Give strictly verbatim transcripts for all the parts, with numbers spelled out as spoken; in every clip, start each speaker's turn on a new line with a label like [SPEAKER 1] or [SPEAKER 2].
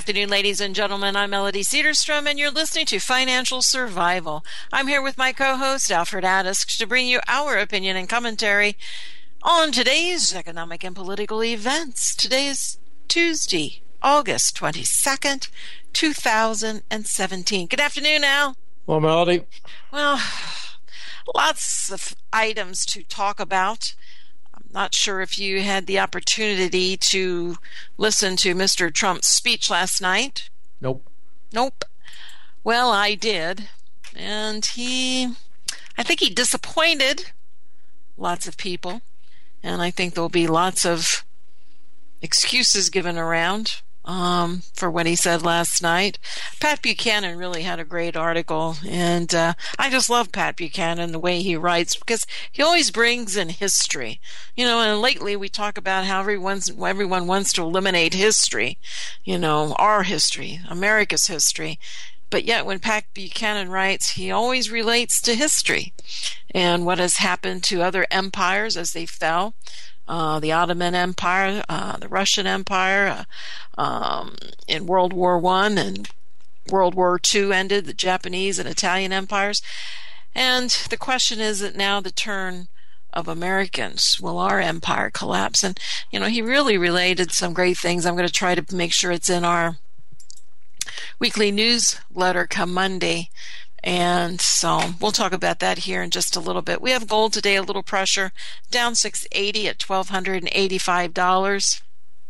[SPEAKER 1] afternoon, ladies and gentlemen. I'm Melody Cedarstrom, and you're listening to Financial Survival. I'm here with my co-host, Alfred Addis, to bring you our opinion and commentary on today's economic and political events. Today is Tuesday, August twenty-second, two thousand seventeen. Good afternoon, Al.
[SPEAKER 2] Well, Melody.
[SPEAKER 1] Well, lots of items to talk about. Not sure if you had the opportunity to listen to Mister Trump's speech last night.
[SPEAKER 2] Nope.
[SPEAKER 1] Nope. Well, I did. And he, I think he disappointed lots of people. And I think there'll be lots of excuses given around um, for what he said last night. Pat Buchanan really had a great article, and uh, I just love Pat Buchanan, the way he writes, because he always brings in history. You know, and lately we talk about how everyone's, everyone wants to eliminate history, you know, our history, America's history. But yet when Pat Buchanan writes, he always relates to history and what has happened to other empires as they fell. Uh, the Ottoman Empire, uh, the Russian Empire, uh, um, in World War One and World War Two ended, the Japanese and Italian empires. And the question is that now the turn of Americans, will our empire collapse? And, you know, he really related some great things. I'm going to try to make sure it's in our weekly newsletter come Monday. And so we'll talk about that here in just a little bit. We have gold today, a little pressure, down six eighty at twelve eighty-five dollars.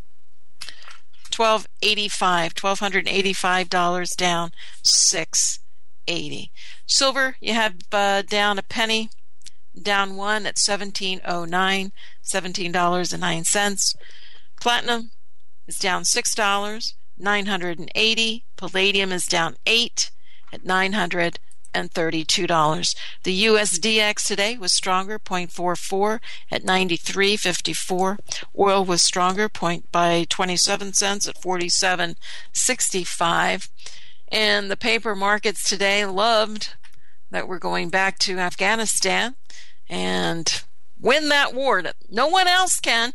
[SPEAKER 1] twelve eighty-five, twelve eighty-five dollars down six eighty. Silver, you have uh, down a penny, down one at seventeen oh nine, seventeen dollars and nine cents. Platinum is down six dollars, nine hundred eighty. Palladium is down eight at nine hundred thirty-two dollars. The U S D X today was stronger, zero point four four at ninety-three fifty-four. Oil was stronger, point by twenty-seven cents at forty-seven sixty-five. And the paper markets today loved that we're going back to Afghanistan and win that war that no one else can.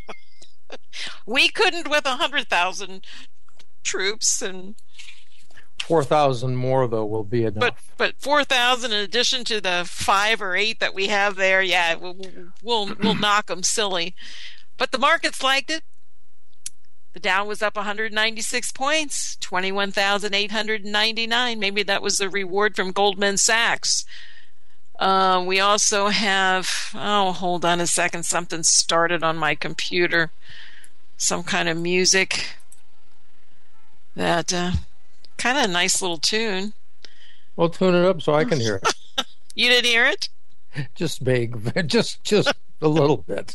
[SPEAKER 1] We couldn't with one hundred thousand troops, and
[SPEAKER 2] four thousand more, though, will be enough.
[SPEAKER 1] But but four thousand in addition to the five or eight that we have there, yeah, we'll we'll, we'll knock them silly. But the markets liked it. The Dow was up one hundred ninety-six points, twenty-one thousand eight hundred ninety-nine. Maybe that was the reward from Goldman Sachs. Uh, we also have, oh, hold on a second. Something started on my computer. Some kind of music that... Uh, kind of a nice little tune.
[SPEAKER 2] Well, tune it up so I can hear it.
[SPEAKER 1] You didn't hear it?
[SPEAKER 2] Just big, just just a little bit.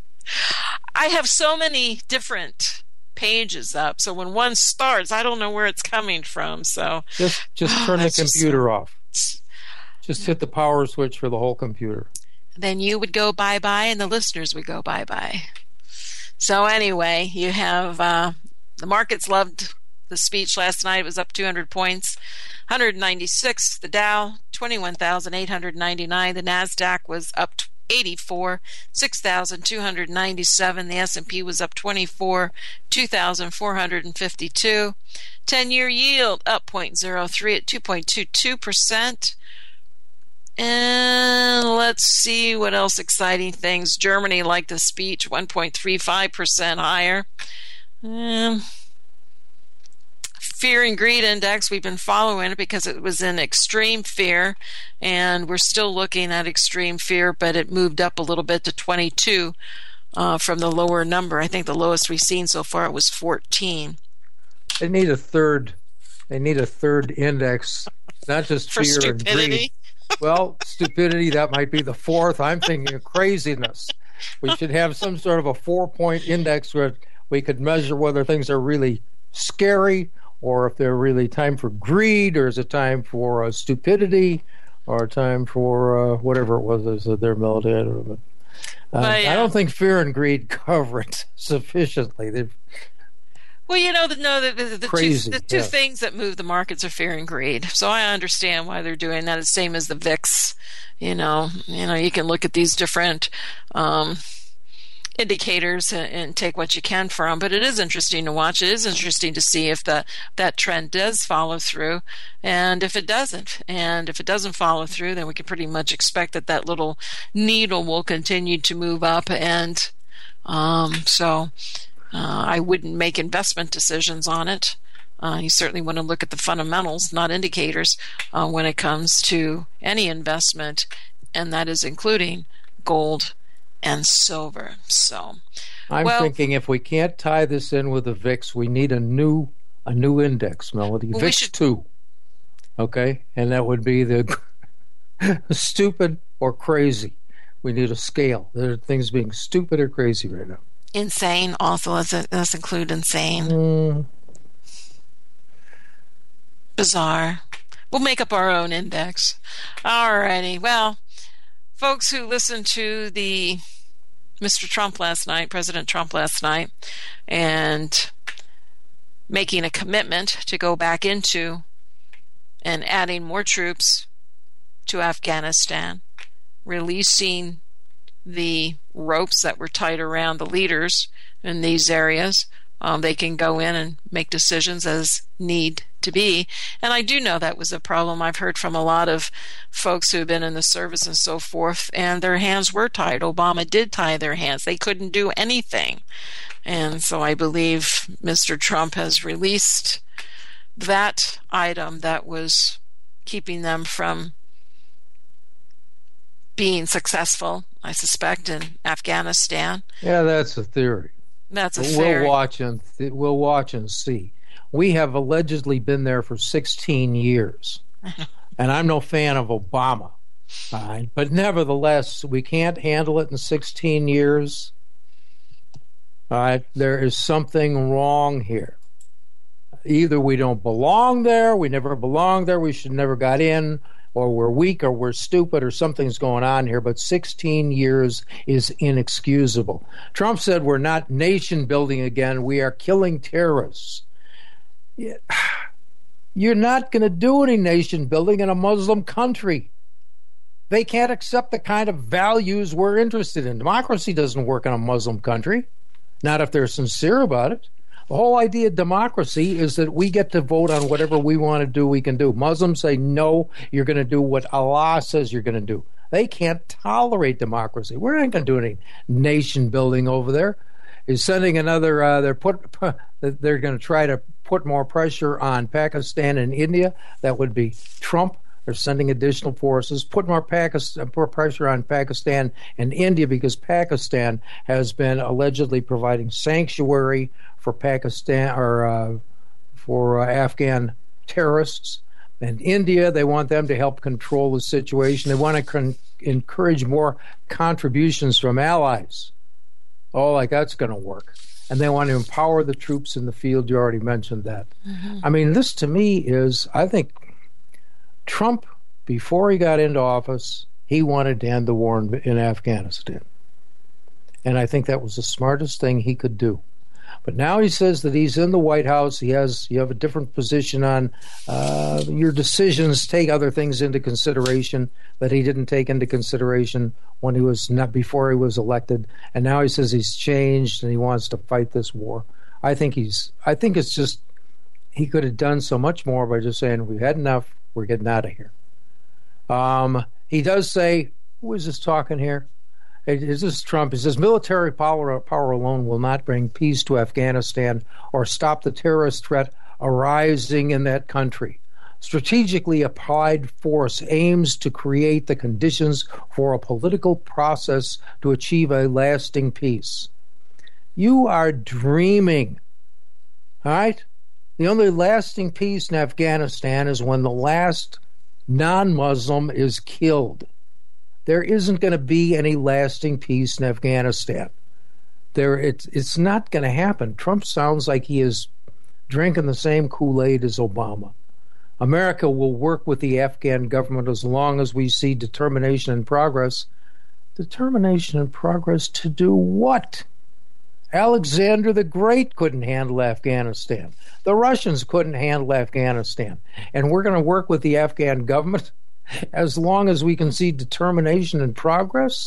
[SPEAKER 1] I have so many different pages up, so when one starts, I don't know where it's coming from. So
[SPEAKER 2] just just turn
[SPEAKER 1] oh,
[SPEAKER 2] the computer
[SPEAKER 1] just,
[SPEAKER 2] off. Just hit the power switch for the whole computer.
[SPEAKER 1] Then you would go bye bye, and the listeners would go bye bye. So anyway, you have uh, the markets loved the speech last night. It was up two hundred points, one hundred ninety-six. The Dow, twenty-one thousand eight hundred ninety-nine. The NASDAQ was up eighty-four, six thousand two hundred ninety-seven. The S and P was up twenty-four, two thousand four hundred fifty-two. ten-year yield up zero point zero three at two point two two percent. And let's see what else exciting things. Germany liked the speech, one point three five percent higher. Um, Fear and Greed Index, we've been following it because it was in extreme fear, and we're still looking at extreme fear, but it moved up a little bit to twenty-two uh, from the lower number. I think the lowest we've seen so far was fourteen.
[SPEAKER 2] They need a third. They need a third index, not just
[SPEAKER 1] For
[SPEAKER 2] fear
[SPEAKER 1] stupidity.
[SPEAKER 2] and greed. Well, stupidity, that might be the fourth. I'm thinking of craziness. We should have some sort of a four-point index where we could measure whether things are really scary, or if they're really time for greed, or is it time for uh, stupidity, or time for uh, whatever it was that said their melody. I don't know. But, uh, but, yeah. I don't think fear and greed cover it sufficiently. They've,
[SPEAKER 1] well, you know, the, no, the, the, the
[SPEAKER 2] crazy,
[SPEAKER 1] two, the two
[SPEAKER 2] yeah.
[SPEAKER 1] things that move the markets are fear and greed. So I understand why they're doing that. It's the same as the V I X. You know, you know, you can look at these different um, indicators and, and take what you can from. But it is interesting to watch. It is interesting to see if the that trend does follow through, and if it doesn't. And if it doesn't follow through, then we can pretty much expect that that little needle will continue to move up. And um, so uh, I wouldn't make investment decisions on it. Uh, you certainly want to look at the fundamentals, not indicators, uh, when it comes to any investment, and that is including gold and silver. So,
[SPEAKER 2] I'm
[SPEAKER 1] well,
[SPEAKER 2] thinking if we can't tie this in with the V I X, we need a new a new index, Melody.
[SPEAKER 1] Well,
[SPEAKER 2] V I X
[SPEAKER 1] should...
[SPEAKER 2] two. Okay? And that would be the stupid or crazy. We need a scale. There are things being stupid or crazy right now.
[SPEAKER 1] Insane also. Let's, let's include insane.
[SPEAKER 2] Mm.
[SPEAKER 1] Bizarre. We'll make up our own index. All righty. Well, folks who listened to the Mister Trump last night, President Trump last night, and making a commitment to go back into and adding more troops to Afghanistan, releasing the ropes that were tied around the leaders in these areas. Um, they can go in and make decisions as need to be. And I do know that was a problem. I've heard from a lot of folks who have been in the service and so forth, and their hands were tied. Obama did tie their hands. They couldn't do anything. And so I believe Mister Trump has released that item that was keeping them from being successful, I suspect, in Afghanistan.
[SPEAKER 2] Yeah, that's a theory.
[SPEAKER 1] That's a
[SPEAKER 2] we'll
[SPEAKER 1] theory.
[SPEAKER 2] watch and th- we'll watch and see. We have allegedly been there for sixteen years, and I'm no fan of Obama. All right? But nevertheless, we can't handle it in sixteen years. All right? There is something wrong here. Either we don't belong there, we never belonged there, we should never got in, or we're weak, or we're stupid, or something's going on here. But sixteen years is inexcusable. Trump said we're not nation building again, we are killing terrorists. You're not going to do any nation building in a Muslim country. They can't accept the kind of values we're interested in. Democracy doesn't work in a Muslim country, not if they're sincere about it. The whole idea of democracy is that we get to vote on whatever we want to do, we can do. Muslims say, no, you're going to do what Allah says you're going to do. They can't tolerate democracy. We're not going to do any nation building over there. Is sending another, uh, they're, put, they're going to try to put more pressure on Pakistan and India. That would be Trump. They're sending additional forces, put more, Pakistan, more pressure on Pakistan and India because Pakistan has been allegedly providing sanctuary for Pakistan or uh, for uh, Afghan terrorists. And India, they want them to help control the situation. They want to con- encourage more contributions from allies. Oh, like that's going to work. And they want to empower the troops in the field. You already mentioned that. Mm-hmm. I mean, this to me is, I think Trump, before he got into office, he wanted to end the war in, in Afghanistan. And I think that was the smartest thing he could do. But now he says that he's in the White House. He has, you have a different position on uh, your decisions, take other things into consideration that he didn't take into consideration when he was not before he was elected. And now he says he's changed and he wants to fight this war. I think he's, I think it's just, he could have done so much more by just saying, we've had enough, we're getting out of here. Um, he does say, who is this talking here? Is this Trump? He says military power, power alone will not bring peace to Afghanistan or stop the terrorist threat arising in that country. Strategically applied force aims to create the conditions for a political process to achieve a lasting peace. You are dreaming, all right? The only lasting peace in Afghanistan is when the last non-Muslim is killed. There isn't going to be any lasting peace in Afghanistan. There, it's it's not going to happen. Trump sounds like he is drinking the same Kool-Aid as Obama. America will work with the Afghan government as long as we see determination and progress. Determination and progress to do what? Alexander the Great couldn't handle Afghanistan. The Russians couldn't handle Afghanistan. And we're going to work with the Afghan government as long as we can see determination and progress?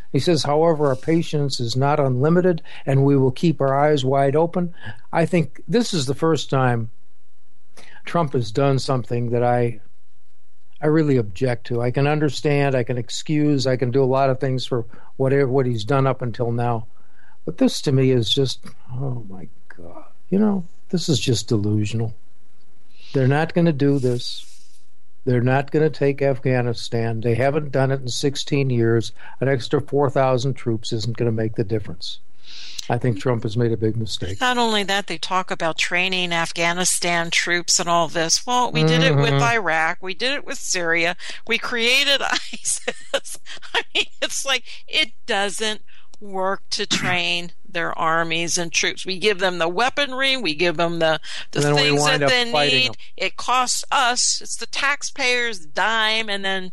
[SPEAKER 2] He says, however, our patience is not unlimited, and we will keep our eyes wide open. I think this is the first time Trump has done something that I I really object to. I can understand, I can excuse, I can do a lot of things for whatever what he's done up until now. But this to me is just, oh my God. You know, this is just delusional. They're not going to do this. They're not going to take Afghanistan. They haven't done it in sixteen years. An extra four thousand troops isn't going to make the difference. I think Trump has made a big mistake.
[SPEAKER 1] Not only that, they talk about training Afghanistan troops and all this. Well, we did
[SPEAKER 2] Mm-hmm.
[SPEAKER 1] it with Iraq. We did it with Syria. We created ISIS. I mean, it's like it doesn't work to train their armies and troops. We give them the weaponry. We give them the, the
[SPEAKER 2] And then we
[SPEAKER 1] things
[SPEAKER 2] wind
[SPEAKER 1] that
[SPEAKER 2] up
[SPEAKER 1] they
[SPEAKER 2] fighting
[SPEAKER 1] need.
[SPEAKER 2] them.
[SPEAKER 1] It costs us. It's the taxpayers' dime. And then...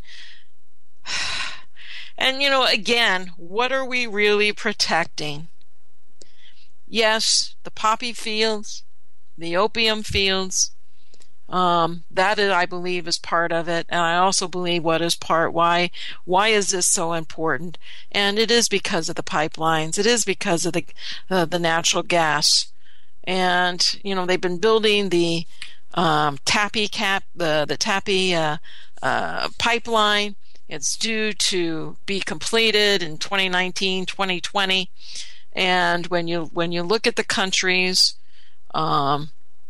[SPEAKER 1] And, you know, again, what are we really protecting? Yes, the poppy fields, the opium fields, um, that is, I believe is part of it. And I also believe what is part, why, why is this so important? And it is because of the pipelines. It is because of the, uh, the natural gas. And, you know, they've been building the, um, Tappy cap, the, the Tappy, uh, uh, pipeline. It's due to be completed in twenty nineteen, twenty twenty. And when you when you look at the countries, um,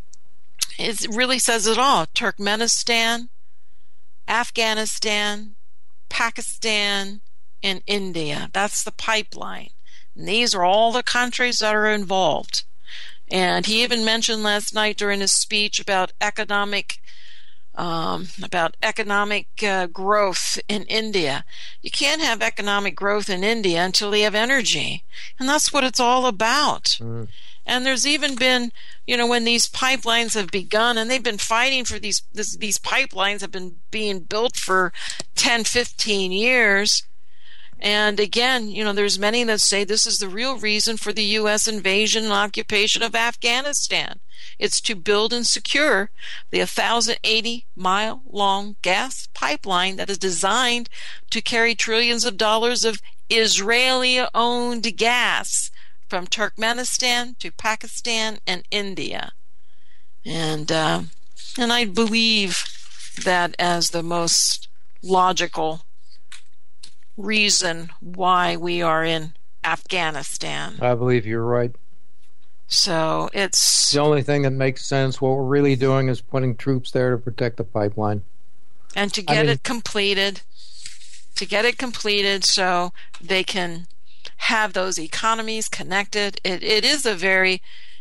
[SPEAKER 1] it really says it all. Turkmenistan, Afghanistan, Pakistan, and India. That's the pipeline. And these are all the countries that are involved. And he even mentioned last night during his speech about economic Um, about economic uh, growth in India. You can't have economic growth in India until they have energy. And that's what it's all about. Mm. And there's even been, you know, when these pipelines have begun, and they've been fighting for these, this, these pipelines have been being built for ten, fifteen years. And again, you know, there's many that say this is the real reason for the U S invasion and occupation of Afghanistan. It's to build and secure the one thousand eighty mile long gas pipeline that is designed to carry trillions of dollars of Israeli-owned gas from Turkmenistan to Pakistan and India. And, uh, and I believe that as the most logical reason why we are in Afghanistan.
[SPEAKER 2] I believe you're right.
[SPEAKER 1] So it's
[SPEAKER 2] the only thing that makes sense. What we're really doing is putting troops there to protect the pipeline.
[SPEAKER 1] And to get I mean, it completed, to get it completed so they can have those economies connected. It, it is a very,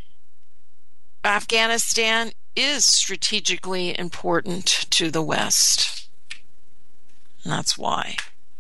[SPEAKER 1] Afghanistan is strategically important to the West. And that's why.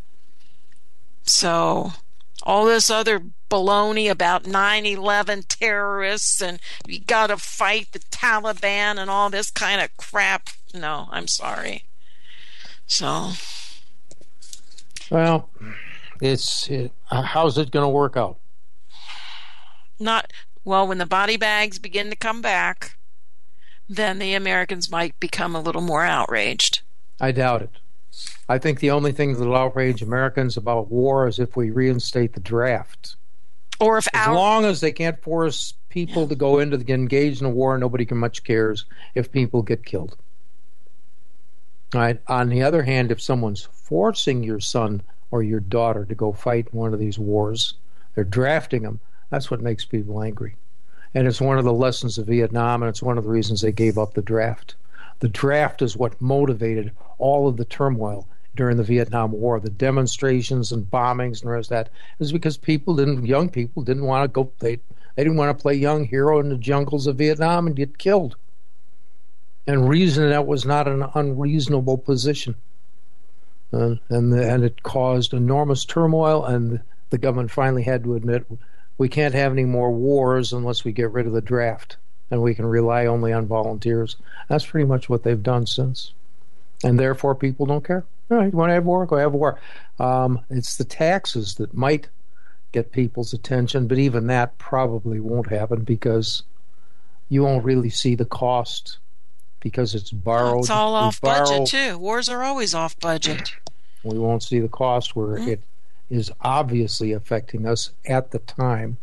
[SPEAKER 1] So all this other baloney about nine eleven terrorists and we got to fight the Taliban and all this kind of crap. No, I'm sorry. So,
[SPEAKER 2] well, it's it, how's it going to work out?
[SPEAKER 1] Not well. When the body bags begin to come back, then the Americans might become a little more outraged.
[SPEAKER 2] I doubt it. I think the only thing that'll outrage Americans about war is if we reinstate the draft.
[SPEAKER 1] Or if
[SPEAKER 2] as
[SPEAKER 1] our-
[SPEAKER 2] long as they can't force people yeah. to go into the engage in a war, nobody can much cares if people get killed. All right. On the other hand, if someone's forcing your son or your daughter to go fight in one of these wars, they're drafting them. That's what makes people angry. And it's one of the lessons of Vietnam, and it's one of the reasons they gave up the draft. The draft is what motivated all of the turmoil during the Vietnam War, the demonstrations and bombings and the rest of that, is because people didn't, young people didn't want to go, they, they didn't want to play young hero in the jungles of Vietnam and get killed. And reason that was not an unreasonable position. Uh, and, the, and it caused enormous turmoil, and the government finally had to admit we can't have any more wars unless we get rid of the draft, and we can rely only on volunteers. That's pretty much what they've done since. And therefore, people don't care. All right, you want to have war? Go have war. Um, it's the taxes that might get people's attention, but even that probably won't happen because you won't really see the cost because it's borrowed.
[SPEAKER 1] It's all
[SPEAKER 2] we
[SPEAKER 1] off
[SPEAKER 2] borrow,
[SPEAKER 1] budget, too. Wars are always off budget.
[SPEAKER 2] We won't see the cost where mm-hmm. it is obviously affecting us at the time.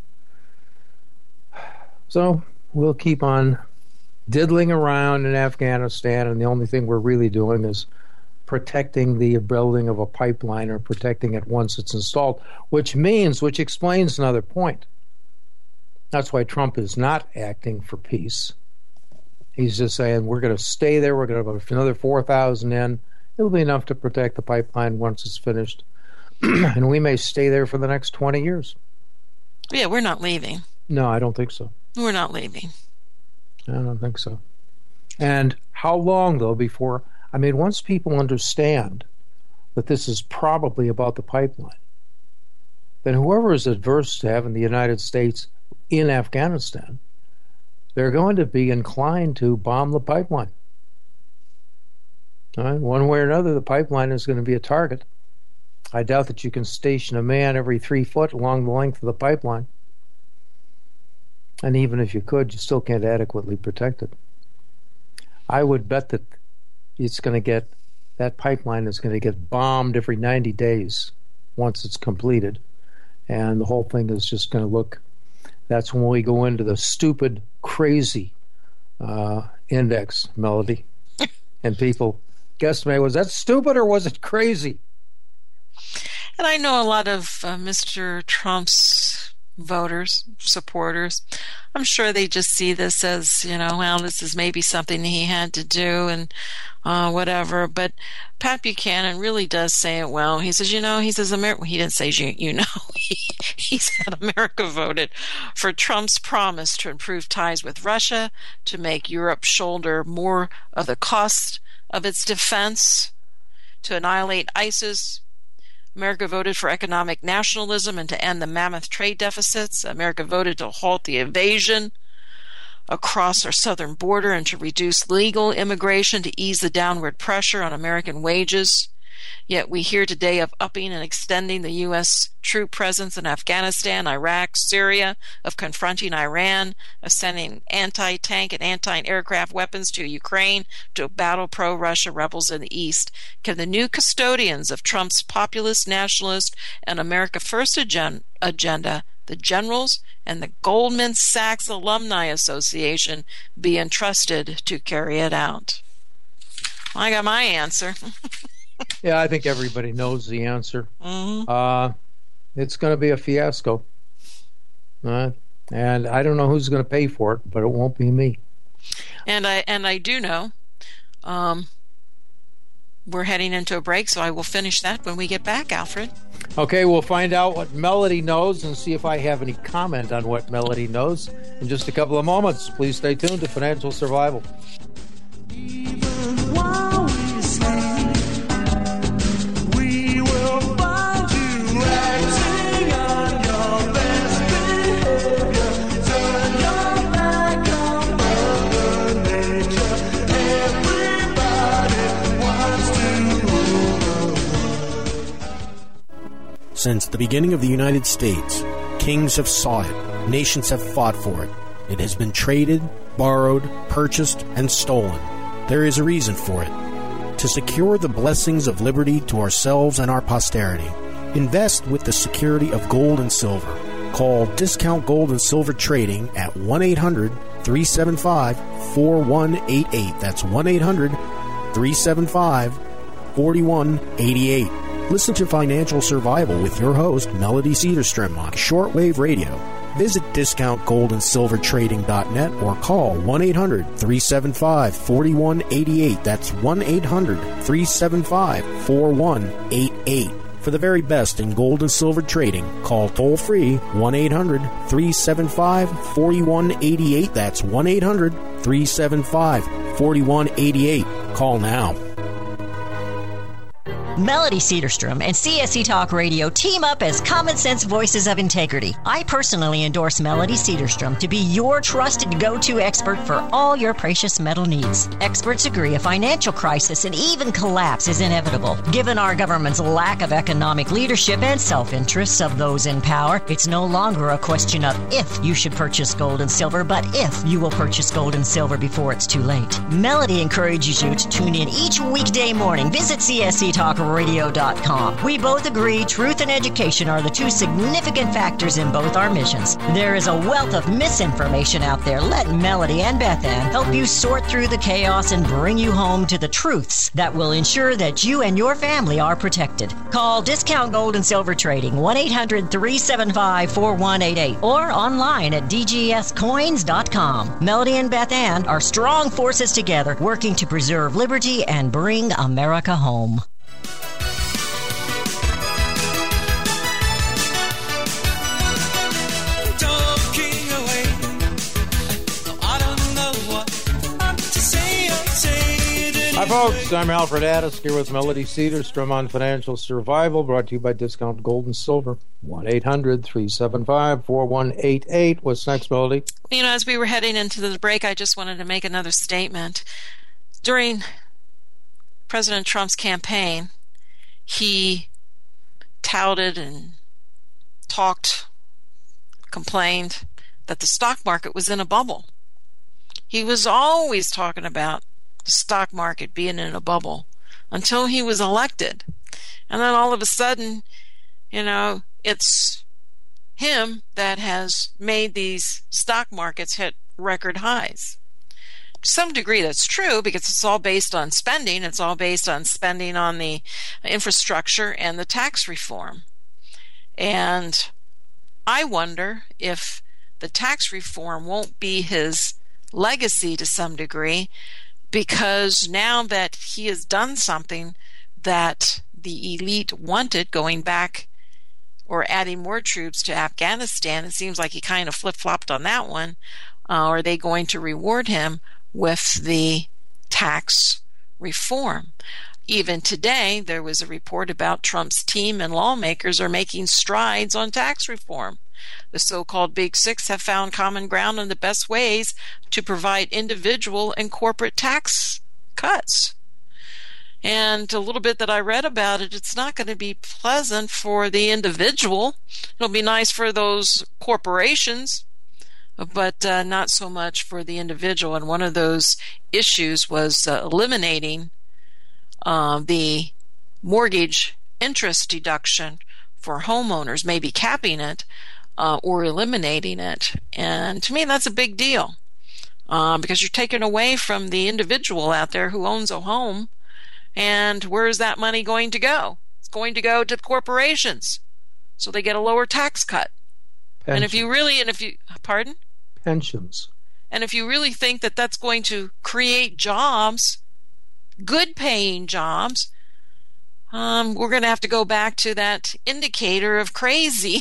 [SPEAKER 2] So we'll keep on diddling around in Afghanistan, and the only thing we're really doing is protecting the building of a pipeline or protecting it once it's installed, which means, which explains another point. That's why Trump is not acting for peace. He's just saying, we're going to stay there, we're going to put another four thousand in. It'll be enough to protect the pipeline once it's finished. And we may stay there for the next twenty years.
[SPEAKER 1] Yeah, we're not leaving.
[SPEAKER 2] No, I don't think so.
[SPEAKER 1] We're not leaving.
[SPEAKER 2] I don't think so. And how long, though, before... I mean, once people understand that this is probably about the pipeline, then whoever is adverse to having the United States in Afghanistan, they're going to be inclined to bomb the pipeline. All right? One way or another, the pipeline is going to be a target. I doubt that you can station a man every three foot along the length of the pipeline. And even if you could, you still can't adequately protect it. I would bet that it's going to get, that pipeline is going to get bombed every ninety days once it's completed. And the whole thing is just going to look, that's when we go into the stupid, crazy uh, index, Melody. And people guesstimate, was that stupid or was it crazy?
[SPEAKER 1] And I know a lot of uh, Mister Trump's voters, supporters. I'm sure they just see this as, you know, well, this is maybe something he had to do and uh, whatever. But Pat Buchanan really does say it well. He says, you know, he says, America, he didn't say, you, you know, he, he said America voted for Trump's promise to improve ties with Russia, to make Europe shoulder more of the cost of its defense, to annihilate ISIS. America voted for economic nationalism and to end the mammoth trade deficits. America voted to halt the invasion across our southern border and to reduce legal immigration to ease the downward pressure on American wages. Yet we hear today of upping and extending the U S troop presence in Afghanistan, Iraq, Syria, of confronting Iran, of sending anti-tank and anti-aircraft weapons to Ukraine to battle pro-Russia rebels in the East. Can the new custodians of Trump's populist, nationalist, and America First agen- agenda, the generals and the Goldman Sachs Alumni Association, be entrusted to carry it out? I got my answer.
[SPEAKER 2] Yeah, I think everybody knows the answer.
[SPEAKER 1] Mm-hmm.
[SPEAKER 2] Uh, it's going to be a fiasco. Uh, and I don't know who's going to pay for it, but it won't be me.
[SPEAKER 1] And I and I do know um, we're heading into a break, so I will finish that when we get back, Alfred.
[SPEAKER 2] Okay, we'll find out what Melody knows and see if I have any comment on what Melody knows in just a couple of moments. Please stay tuned to Financial Survival.
[SPEAKER 3] Since the beginning of the United States, kings have sought it, nations have fought for it. It has been traded, borrowed, purchased, and stolen. There is a reason for it. To secure the blessings of liberty to ourselves and our posterity, invest with the security of gold and silver. Call Discount Gold and Silver Trading at one eight hundred, three seven five, four one eight eight. That's one eight hundred, three seven five, four one eight eight. Listen to Financial Survival with your host, Melody Cedarstrom, on shortwave radio. Visit discount gold and silver trading dot net or call one eight hundred, three seven five, four one eight eight. That's one eight hundred, three seven five, four one eight eight. For the very best in gold and silver trading, call toll-free one eight hundred, three seven five, four one eight eight. That's one eight hundred, three seven five, four one eight eight. Call now.
[SPEAKER 4] Melody Cedarstrom and C S E Talk Radio team up as common sense voices of integrity. I personally endorse Melody Cedarstrom to be your trusted go-to expert for all your precious metal needs. Experts agree a financial crisis and even collapse is inevitable. Given our government's lack of economic leadership and self-interests of those in power, it's no longer a question of if you should purchase gold and silver, but if you will purchase gold and silver before it's too late. Melody encourages you to tune in each weekday morning. Visit C S E Talk radio dot com. We both agree truth and education are the two significant factors in both our missions. There is a wealth of misinformation out there. Let Melody and Beth Ann help you sort through the chaos and bring you home to the truths that will ensure that you and your family are protected. Call Discount Gold and Silver Trading, one eight hundred three seven five four one eight eight, or online at d g s coins dot com. Melody and Beth Ann are strong forces together, working to preserve liberty and bring America home.
[SPEAKER 2] Hi, folks. I'm Alfred Addis here with Melody Cedarstrom on Financial Survival, brought to you by Discount Gold and Silver. one eight hundred three seven five four one eight eight. What's next, Melody?
[SPEAKER 1] You know, as we were heading into the break, I just wanted to make another statement. During President Trump's campaign, he touted and talked, complained that the stock market was in a bubble. He was always talking about the stock market being in a bubble until he was elected. And then all of a sudden, you know, it's him that has made these stock markets hit record highs. To some degree that's true because it's all based on spending. It's all based on spending on the infrastructure and the tax reform. And I wonder if the tax reform won't be his legacy to some degree, because now that he has done something that the elite wanted, going back or adding more troops to Afghanistan, it seems like he kind of flip-flopped on that one. Uh, are they going to reward him with the tax reform? Even today, there was a report about Trump's team and lawmakers are making strides on tax reform. The so-called Big Six have found common ground on the best ways to provide individual and corporate tax cuts. And a little bit that I read about it, it's not going to be pleasant for the individual. It'll be nice for those corporations, but uh, not so much for the individual. And one of those issues was uh, eliminating uh, the mortgage interest deduction for homeowners, maybe capping it uh, or eliminating it. And to me, that's a big deal uh, because you're taking away from the individual out there who owns a home. And where is that money going to go? It's going to go to corporations, so they get a lower tax cut. Pensions. And if you really, and if you, pardon?
[SPEAKER 2] Pensions.
[SPEAKER 1] And if you really think that that's going to create jobs, good paying jobs, um, we're going to have to go back to that indicator of crazy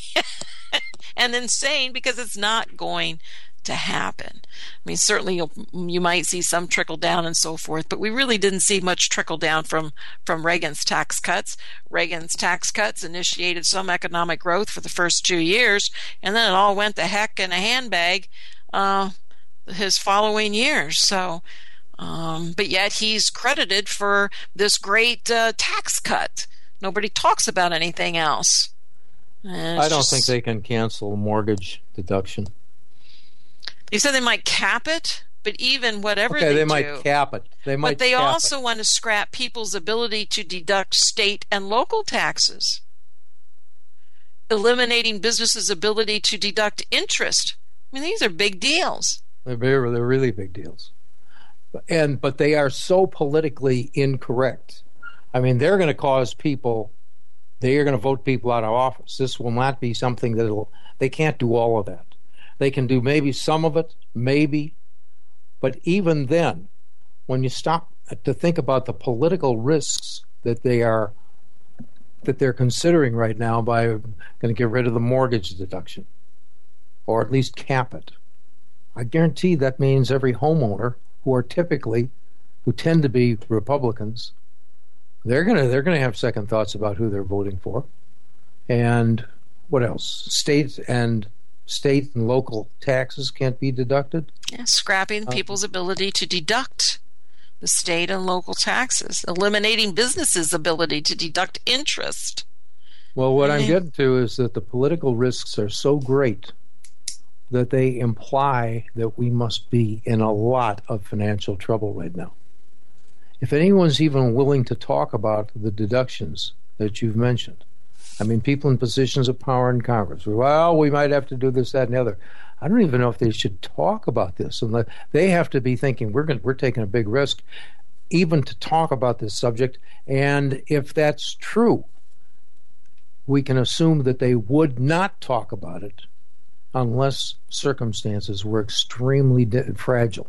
[SPEAKER 1] and insane, because it's not going to happen. I mean, certainly you'll, you might see some trickle down and so forth, but we really didn't see much trickle down from, from Reagan's tax cuts. Reagan's tax cuts initiated some economic growth for the first two years, and then it all went to heck in a handbag uh, his following years. So, um, but yet he's credited for this great uh, tax cut. Nobody talks about anything else.
[SPEAKER 2] I don't just, think they can cancel mortgage deduction.
[SPEAKER 1] You said they might cap it, but even whatever
[SPEAKER 2] okay,
[SPEAKER 1] they,
[SPEAKER 2] they
[SPEAKER 1] do,
[SPEAKER 2] might cap it. They might.
[SPEAKER 1] But they
[SPEAKER 2] cap
[SPEAKER 1] also
[SPEAKER 2] it.
[SPEAKER 1] want to scrap people's ability to deduct state and local taxes, eliminating businesses' ability to deduct interest. I mean, these are big deals.
[SPEAKER 2] They're very, they're really big deals, and but they are so politically incorrect. I mean, they're going to cause people. They are going to vote people out of office. This will not be something that'll. They can't do all of that. They can do maybe some of it, maybe. But even then, when you stop to think about the political risks that they are that they're considering right now by going to get rid of the mortgage deduction, or at least cap it, I guarantee that means every homeowner, who are typically, who tend to be Republicans, they're gonna they're gonna have second thoughts about who they're voting for. And what else? State and State and local taxes can't be deducted.
[SPEAKER 1] Yeah, scrapping uh, people's ability to deduct the state and local taxes, eliminating businesses' ability to deduct interest.
[SPEAKER 2] Well, what
[SPEAKER 1] mm-hmm.
[SPEAKER 2] I'm getting to is that the political risks are so great that they imply that we must be in a lot of financial trouble right now. if anyone's even willing to talk about the deductions that you've mentioned, I mean, people in positions of power in Congress, well, we might have to do this, that, and the other. I don't even know if they should talk about this. And they have to be thinking we're going, we're taking a big risk, even to talk about this subject. And if that's true, we can assume that they would not talk about it unless circumstances were extremely di- fragile.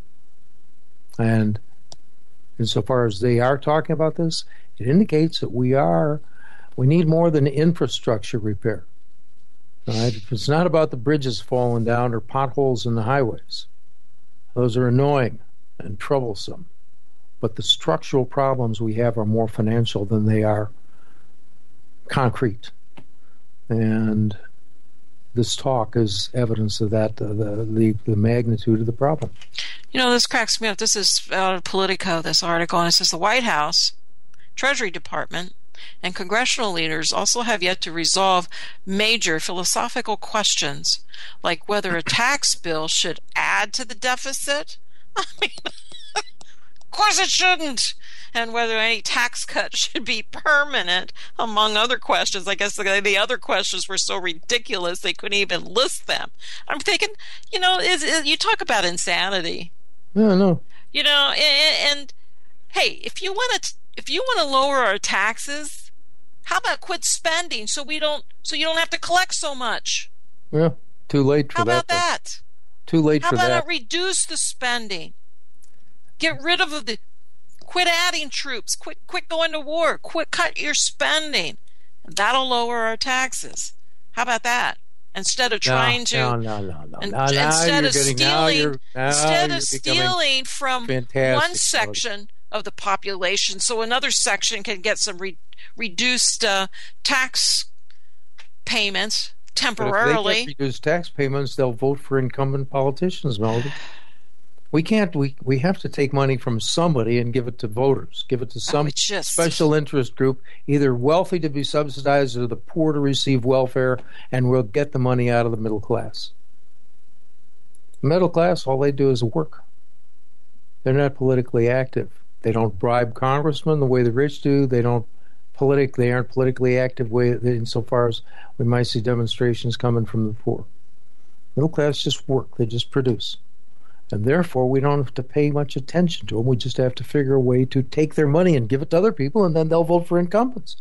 [SPEAKER 2] And insofar as they are talking about this, it indicates that we are, we need more than infrastructure repair. All right? It's not about the bridges falling down or potholes in the highways. Those are annoying and troublesome. But the structural problems we have are more financial than they are concrete. And this talk is evidence of that, uh, the, the the magnitude of the problem.
[SPEAKER 1] You know, this cracks me up. This is out of Politico, this article, and it says the White House, Treasury Department, and congressional leaders also have yet to resolve major philosophical questions, like whether a tax bill should add to the deficit. I mean, of course it shouldn't. And whether any tax cut should be permanent, among other questions. I guess the, the other questions were so ridiculous they couldn't even list them. I'm thinking, you know, is, is, you talk about insanity.
[SPEAKER 2] Yeah, no.
[SPEAKER 1] You know, and, and hey, if you want to, if you want to lower our taxes, how about quit spending so we don't, so you don't have to collect so much?
[SPEAKER 2] Yeah, too late for
[SPEAKER 1] how
[SPEAKER 2] that.
[SPEAKER 1] How about that?
[SPEAKER 2] Too late
[SPEAKER 1] how
[SPEAKER 2] for that.
[SPEAKER 1] How about reduce the spending? Get rid of the, quit adding troops, quit, quit going to war, quit cut your spending. That'll lower our taxes. How about that? Instead of trying
[SPEAKER 2] no,
[SPEAKER 1] to,
[SPEAKER 2] no, no, no, no.
[SPEAKER 1] And,
[SPEAKER 2] now,
[SPEAKER 1] instead
[SPEAKER 2] now
[SPEAKER 1] of
[SPEAKER 2] getting,
[SPEAKER 1] stealing,
[SPEAKER 2] now
[SPEAKER 1] instead
[SPEAKER 2] now
[SPEAKER 1] of stealing from one section of the population, so another section can get some re- reduced uh, tax payments temporarily.
[SPEAKER 2] But if they get reduced tax payments, they'll vote for incumbent politicians, Melody. We can't. We we have to take money from somebody and give it to voters. Give it to some
[SPEAKER 1] oh, just...
[SPEAKER 2] special interest group, either wealthy to be subsidized or the poor to receive welfare, and we'll get the money out of the middle class. The middle class, all they do is work. They're not politically active. They don't bribe congressmen the way the rich do. They don't politic. They aren't politically active way insofar as we might see demonstrations coming from the poor. Middle class just work. They just produce. And therefore, we don't have to pay much attention to them. We just have to figure a way to take their money and give it to other people, and then they'll vote for incumbents.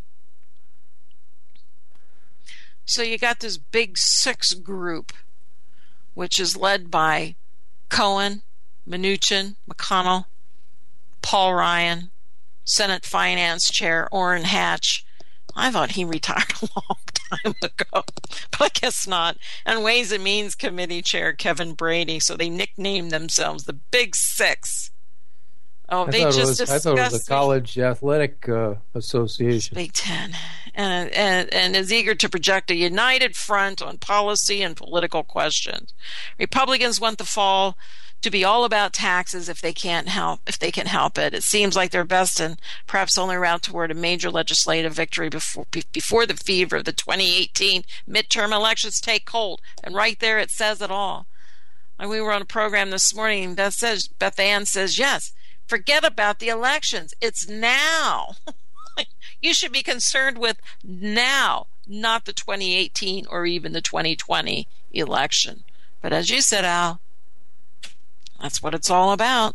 [SPEAKER 1] So you got this big six group, which is led by Cohen, Mnuchin, McConnell, Paul Ryan, Senate Finance Chair Orrin Hatch. I thought he retired a long time ago, but I guess not. And Ways and Means Committee Chair Kevin Brady. So they nicknamed themselves the Big Six. Oh,
[SPEAKER 2] I
[SPEAKER 1] they
[SPEAKER 2] thought
[SPEAKER 1] just
[SPEAKER 2] it was, I thought it was the College Athletic uh, Association.
[SPEAKER 1] Big Ten. And, and, and is eager to project a united front on policy and political questions. Republicans want the fall to be all about taxes if they can't help if they can help it. It seems like their best and perhaps only route toward a major legislative victory before before the fever of the twenty eighteen midterm elections take hold. And right there it says it all. And we were on a program this morning and Beth says Beth Ann says, yes, forget about the elections. It's now. You should be concerned with now, not the twenty eighteen or even the twenty twenty election. But as you said, Al, that's what it's all about.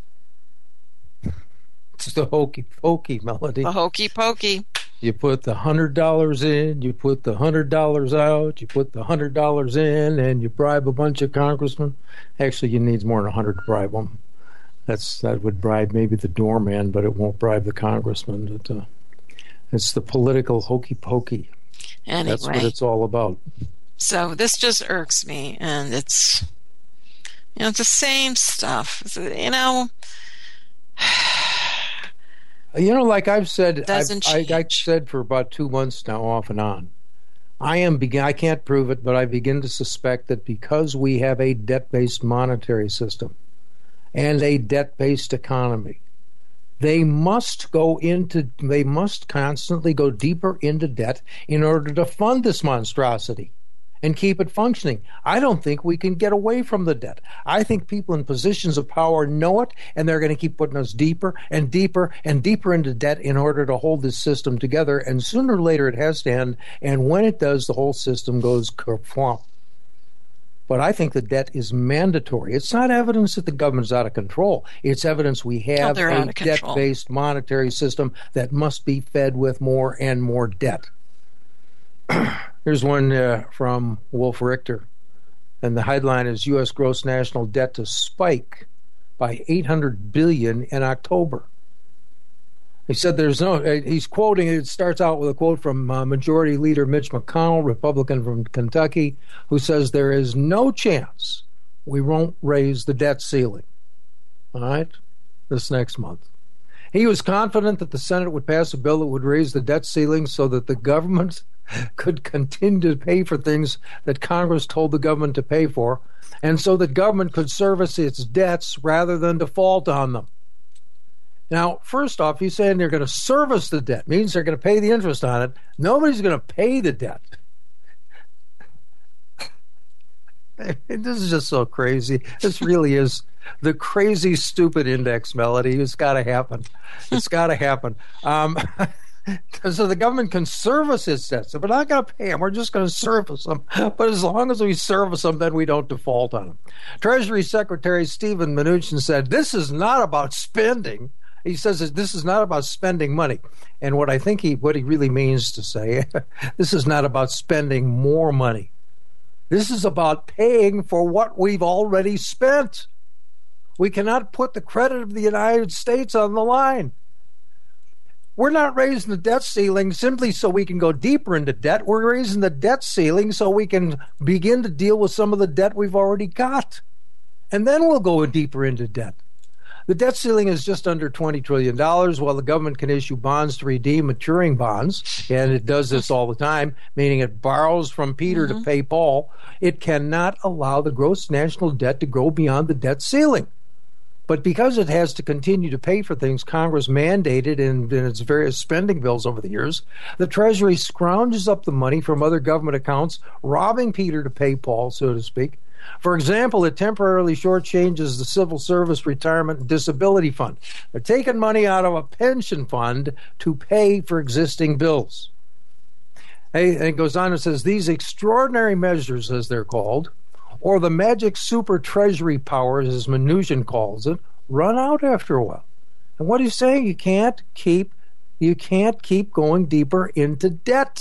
[SPEAKER 2] It's the hokey pokey, Melody.
[SPEAKER 1] The hokey pokey.
[SPEAKER 2] You put the hundred dollars in, you put the hundred dollars out, you put the hundred dollars in, and you bribe a bunch of congressmen. Actually, you need more than a hundred to bribe them. That's that would bribe maybe the doorman, but it won't bribe the congressman. But, uh, it's the political hokey pokey.
[SPEAKER 1] Anyway,
[SPEAKER 2] that's what it's all about.
[SPEAKER 1] So this just irks me, and it's. You know, it's the same stuff. You know,
[SPEAKER 2] you know, like I've said, I've,
[SPEAKER 1] I,
[SPEAKER 2] I said for about two months now, off and on. I am begin. I can't prove it, but I begin to suspect that because we have a debt-based monetary system and a debt-based economy, they must go into. They must constantly go deeper into debt in order to fund this monstrosity. and keep it functioning. I don't think we can get away from the debt. I think people in positions of power know it, and they're going to keep putting us deeper and deeper and deeper into debt in order to hold this system together. And sooner or later it has to end. And when it does, the whole system goes kerflump. But I think the debt is mandatory. It's not evidence that the government's out of control. It's evidence we have
[SPEAKER 1] oh,
[SPEAKER 2] a debt-based monetary system that must be fed with more and more debt. Here's one uh, from Wolf Richter. And the headline is U S gross national debt to spike by eight hundred billion dollars in October. He said there's no, he's quoting, it starts out with a quote from uh, Majority Leader Mitch McConnell, Republican from Kentucky, who says there is no chance we won't raise the debt ceiling. All right? This next month. He was confident that the Senate would pass a bill that would raise the debt ceiling so that the government could continue to pay for things that Congress told the government to pay for, and so the government could service its debts rather than default on them. Now, first off, he's saying they're going to service the debt. Means they're going to pay the interest on it. Nobody's going to pay the debt. This is just so crazy. This really is the crazy, stupid index, Melody. It's got to happen. It's got to happen. Um, so the government can service its debts. We're not going to pay them. We're just going to service them. But as long as we service them, then we don't default on them. Treasury Secretary Steven Mnuchin said, this is not about spending. He says that this is not about spending money. And what I think he, what he really means to say, this is not about spending more money. This is about paying for what we've already spent. We cannot put the credit of the United States on the line. We're not raising the debt ceiling simply so we can go deeper into debt. We're raising the debt ceiling so we can begin to deal with some of the debt we've already got. And then we'll go deeper into debt. The debt ceiling is just under twenty trillion dollars, while the government can issue bonds to redeem maturing bonds, and it does this all the time, meaning it borrows from Peter mm-hmm. to pay Paul. It cannot allow the gross national debt to grow beyond the debt ceiling. But because it has to continue to pay for things Congress mandated in, in its various spending bills over the years, the Treasury scrounges up the money from other government accounts, robbing Peter to pay Paul, so to speak. For example, it temporarily shortchanges the Civil Service Retirement and Disability Fund. They're taking money out of a pension fund to pay for existing bills. And it goes on and says, these extraordinary measures, as they're called, or the magic super treasury powers, as Mnuchin calls it, run out after a while. And what he's saying, you can't keep, you can't keep going deeper into debt.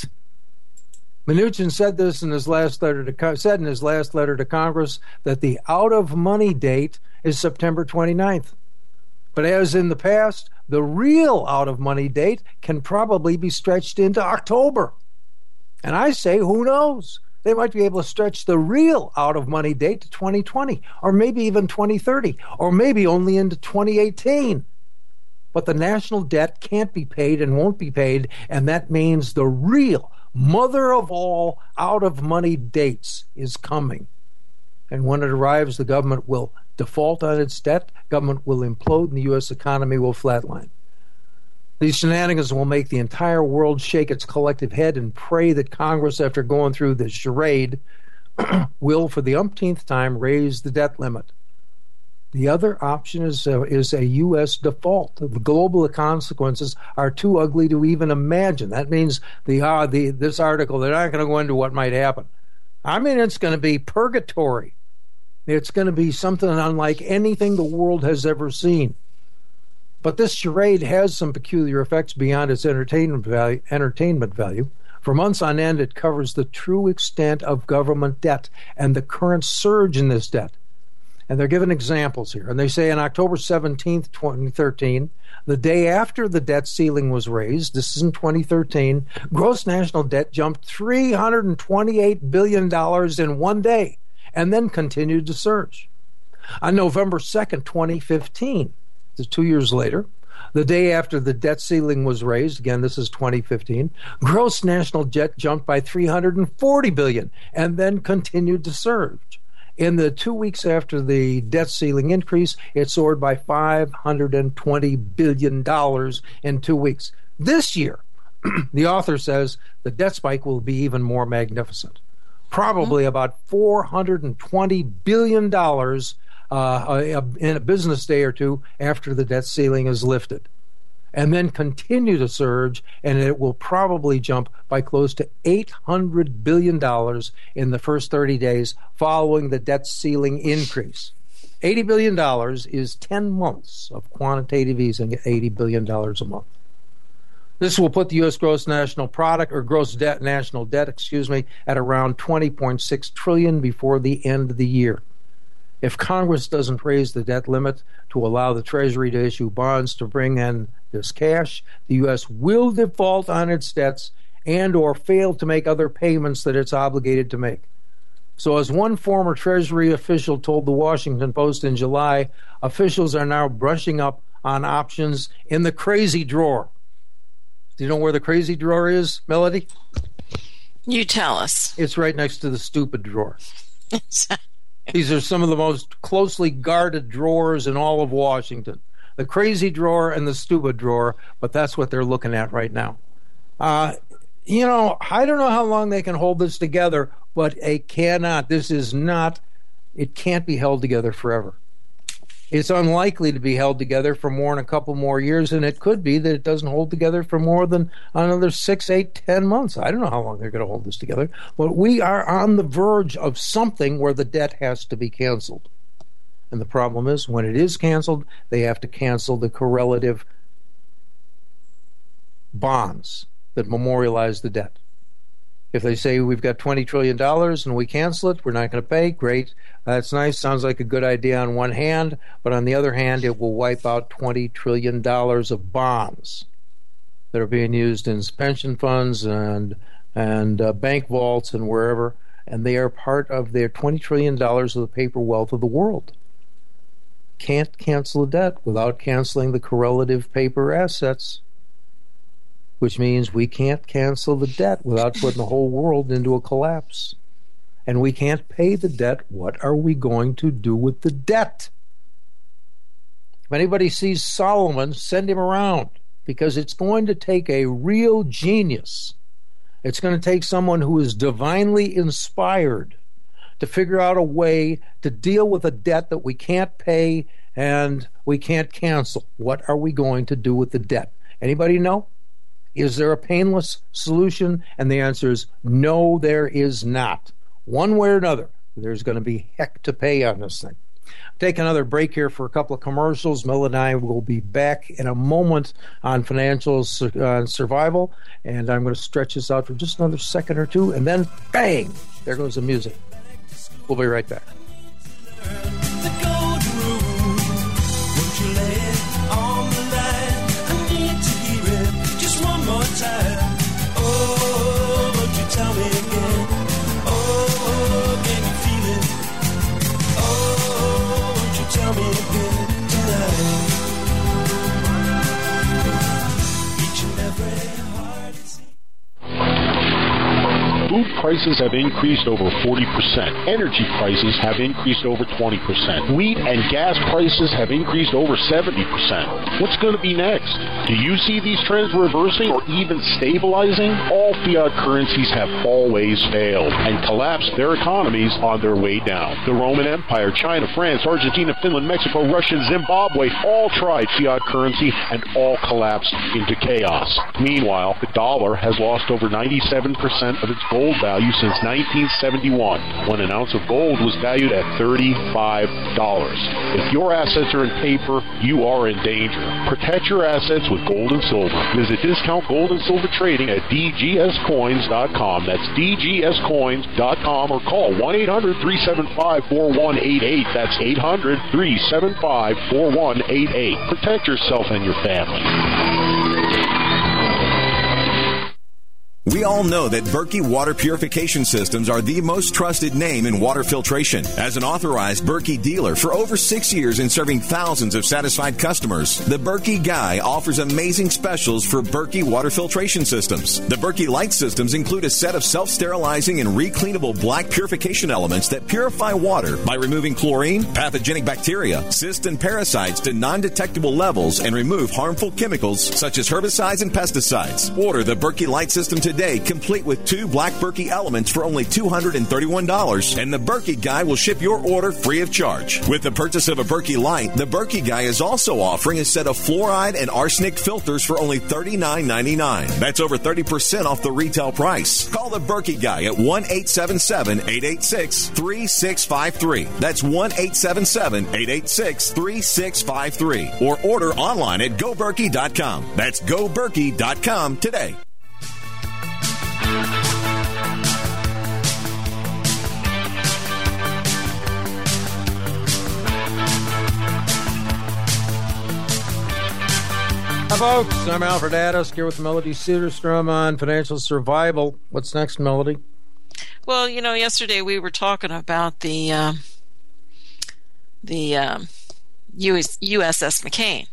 [SPEAKER 2] Mnuchin said this in his last letter to said in his last letter to Congress that the out of money date is September twenty-ninth. But as in the past, the real out of money date can probably be stretched into October. And I say, who knows? They might be able to stretch the real out of money date to twenty twenty, or maybe even twenty thirty, or maybe only into twenty eighteen. But the national debt can't be paid and won't be paid, and that means the real mother of all out-of-money dates is coming. And when it arrives, the government will default on its debt, government will implode, and the U S economy will flatline. These shenanigans will make the entire world shake its collective head and pray that Congress, after going through this charade, will, for the umpteenth time, raise the debt limit. The other option is uh, is a U S default. The global consequences are too ugly to even imagine. That means the uh, the this article, they're not going to go into what might happen. I mean, it's going to be purgatory. It's going to be something unlike anything the world has ever seen. But this charade has some peculiar effects beyond its entertainment value. Entertainment value. For months on end, it covers the true extent of government debt and the current surge in this debt. And they're given examples here. And they say on October seventeenth, twenty thirteen, the day after the debt ceiling was raised, this is in twenty thirteen, gross national debt jumped three hundred twenty-eight billion dollars in one day and then continued to surge. On November second, twenty fifteen, two years later, the day after the debt ceiling was raised, again, this is twenty fifteen, gross national debt jumped by three hundred forty billion dollars and then continued to surge. In the two weeks after the debt ceiling increase, it soared by five hundred twenty billion dollars in two weeks. This year, the author says the debt spike will be even more magnificent. probably mm-hmm. about four hundred twenty billion dollars uh, in a business day or two after the debt ceiling is lifted, and then continue to surge, and it will probably jump by close to eight hundred billion dollars in the first thirty days following the debt ceiling increase. eighty billion dollars is ten months of quantitative easing at eighty billion dollars a month. This will put the U S gross national product, or gross debt, national debt, excuse me, at around twenty point six trillion dollars before the end of the year. If Congress doesn't raise the debt limit to allow the Treasury to issue bonds to bring in this cash, the U S will default on its debts and or fail to make other payments that it's obligated to make. So as one former Treasury official told the Washington Post in July, officials are now brushing up on options in the crazy drawer. Do you know where the crazy drawer is, Melody?
[SPEAKER 1] You tell us.
[SPEAKER 2] It's right next to the stupid drawer. These are some of the most closely guarded drawers in all of Washington. The crazy drawer and the stupid drawer, but that's what they're looking at right now. Uh, you know, I don't know how long they can hold this together, but it cannot. This is not, it can't be held together forever. It's unlikely to be held together for more than a couple more years, and it could be that it doesn't hold together for more than another six, eight, ten months. I don't know how long they're going to hold this together, but we are on the verge of something where the debt has to be canceled. And the problem is, when it is canceled, they have to cancel the correlative bonds that memorialize the debt. If they say we've got twenty trillion dollars and we cancel it, we're not going to pay, great. That's nice. Sounds like a good idea on one hand, but on the other hand, it will wipe out twenty trillion dollars of bonds that are being used in pension funds and and uh, bank vaults and wherever, and they are part of their twenty trillion dollars of the paper wealth of the world. Can't cancel a debt without canceling the correlative paper assets, which means we can't cancel the debt without putting the whole world into a collapse. And we can't pay the debt. What are we going to do with the debt? If anybody sees Solomon, send him around, because it's going to take a real genius. It's going to take someone who is divinely inspired to figure out a way to deal with a debt that we can't pay and we can't cancel. What are we going to do with the debt? Anybody know? Is there a painless solution? And the answer is no, there is not. One way or another, there's going to be heck to pay on this thing. Take another break here for a couple of commercials. Mel and I will be back in a moment on financial uh, survival, and I'm going to stretch this out for just another second or two, and then bang, there goes the music. We'll be right back.
[SPEAKER 5] Food prices have increased over forty percent. Energy prices have increased over twenty percent. Wheat and gas prices have increased over seventy percent. What's going to be next? Do you see these trends reversing or even stabilizing? All fiat currencies have always failed and collapsed their economies on their way down. The Roman Empire, China, France, Argentina, Finland, Mexico, Russia, Zimbabwe all tried fiat currency and all collapsed into chaos. Meanwhile, the dollar has lost over ninety-seven percent of its gold value since nineteen seventy-one, when an ounce of gold was valued at thirty-five dollars. If your assets are in paper, you are in danger. Protect your assets with gold and silver. Visit Discount Gold and Silver Trading at d g s coins dot com. That's d g s coins dot com, or call one eight hundred, three seven five, four one eight eight. That's eight hundred, three seven five, four one eight eight. Protect yourself and your family.
[SPEAKER 6] We all know that Berkey Water Purification Systems are the most trusted name in water filtration. As an authorized Berkey dealer for over six years and serving thousands of satisfied customers, the Berkey Guy offers amazing specials for Berkey Water Filtration Systems. The Berkey Light Systems include a set of self-sterilizing and recleanable black purification elements that purify water by removing chlorine, pathogenic bacteria, cysts, and parasites to non-detectable levels and remove harmful chemicals such as herbicides and pesticides. Order the Berkey Light System today today, complete with two black Berkey elements for only two hundred thirty-one dollars, and the Berkey Guy will ship your order free of charge. With the purchase of a Berkey Light, the Berkey Guy is also offering a set of fluoride and arsenic filters for only thirty-nine ninety-nine. That's over thirty percent off the retail price. Call the Berkey Guy at one eight seven seven, eight eight six, three six five three. That's one eight seven seven, eight eight six, three six five three. Or order online at go berkey dot com. That's go berkey dot com today.
[SPEAKER 2] Hi, folks. I'm Alfred Addis here with Melody Cedarstrom on Financial Survival. What's next, Melody?
[SPEAKER 1] Well, you know, yesterday we were talking about the uh, the um, U S, U S S McCain,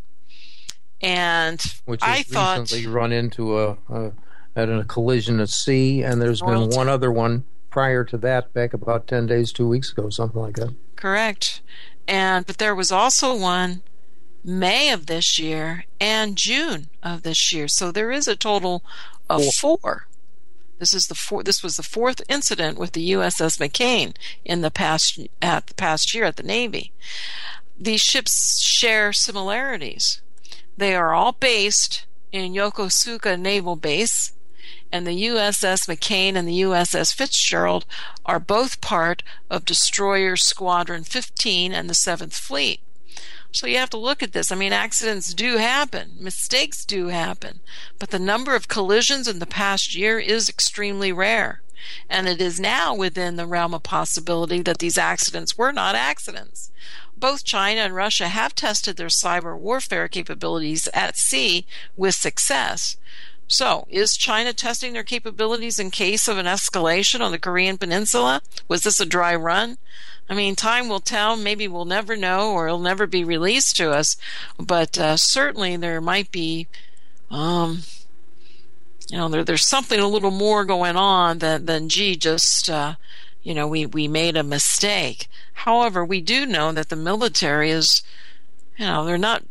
[SPEAKER 1] and
[SPEAKER 2] which
[SPEAKER 1] I
[SPEAKER 2] has
[SPEAKER 1] thought
[SPEAKER 2] recently run into a, a at a collision at sea, and there's been one other one prior to that, back about ten days, two weeks ago, something like that.
[SPEAKER 1] Correct, and but there was also one May of this year and June of this year, so there is a total of four. four. This is the four, This was the fourth incident with the U S S McCain in the past at the past year at the Navy. These ships share similarities. They are all based in Yokosuka Naval Base, and the U S S McCain and the U S S Fitzgerald are both part of Destroyer Squadron fifteen and the seventh Fleet. So you have to look at this. I mean, accidents do happen. Mistakes do happen. But the number of collisions in the past year is extremely rare. And it is now within the realm of possibility that these accidents were not accidents. Both China and Russia have tested their cyber warfare capabilities at sea with success. So, is China testing their capabilities in case of an escalation on the Korean Peninsula? Was this a dry run? I mean, time will tell. Maybe we'll never know, or it'll never be released to us. But uh, certainly there might be, um, you know, there, there's something a little more going on than, than gee, just, uh, you know, we, we made a mistake. However, we do know that the military is, you know, they're not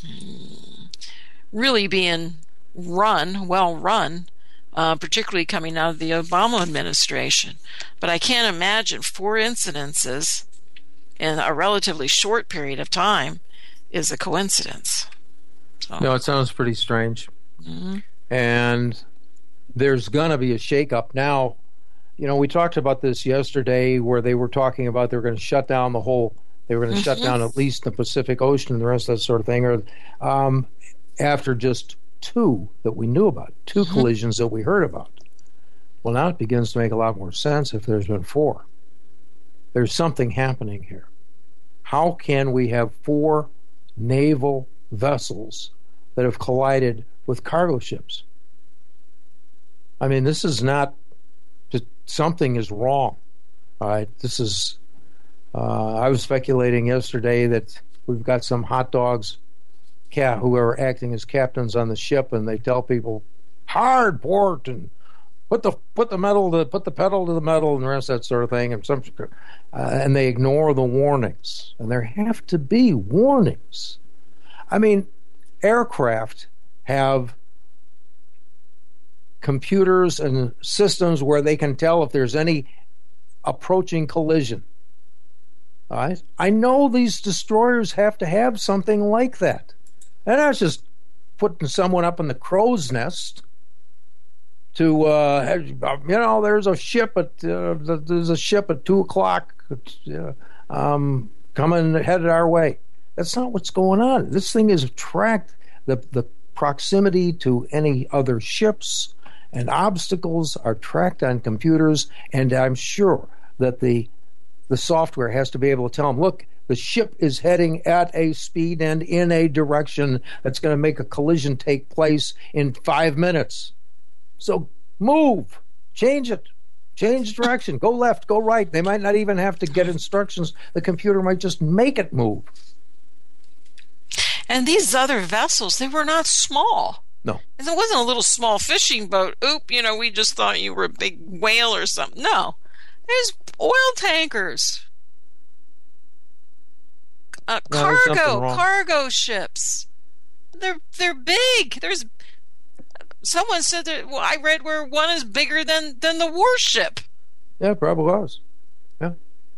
[SPEAKER 1] really being run, well run, uh, particularly coming out of the Obama administration. But I can't imagine four incidences in a relatively short period of time is a coincidence. So.
[SPEAKER 2] No, it sounds pretty strange.
[SPEAKER 1] Mm-hmm.
[SPEAKER 2] And there's going to be a shakeup. Now, you know, we talked about this yesterday where they were talking about they were going to shut down the whole, they were going to
[SPEAKER 1] mm-hmm.
[SPEAKER 2] shut down at least the Pacific Ocean and the rest of that sort of thing, or um, after just two that we knew about, two mm-hmm. collisions that we heard about. Well, now it begins to make a lot more sense if there's been four. There's something happening here. How can we have four naval vessels that have collided with cargo ships? I mean, this is not just something is wrong. All right, this is. Uh, I was speculating yesterday that we've got some hot dogs who are acting as captains on the ship, and they tell people hard port and put the put the metal to put the pedal to the metal and the rest of that sort of thing, and some uh, and they ignore the warnings. And there have to be warnings. I mean, aircraft have computers and systems where they can tell if there's any approaching collision. All right? I know these destroyers have to have something like that. And that's just putting someone up in the crow's nest to, uh, have, you know, there's a ship at uh, there's a ship at two o'clock uh, um, coming headed our way. That's not what's going on. This thing is tracked the the proximity to any other ships, and obstacles are tracked on computers. And I'm sure that the the software has to be able to tell them, look, the ship is heading at a speed and in a direction that's going to make a collision take place in five minutes. So move, change it, change direction, go left, go right. They might not even have to get instructions. The computer might just make it move.
[SPEAKER 1] And these other vessels, they were not small.
[SPEAKER 2] No.
[SPEAKER 1] It wasn't a little small fishing boat. Oop, you know, we just thought you were a big whale or something. No. There's oil tankers. Uh,
[SPEAKER 2] no,
[SPEAKER 1] cargo, cargo ships. They're they're big. There's someone said that, well, I read where one is bigger than, than the warship.
[SPEAKER 2] Yeah, it probably was. Yeah.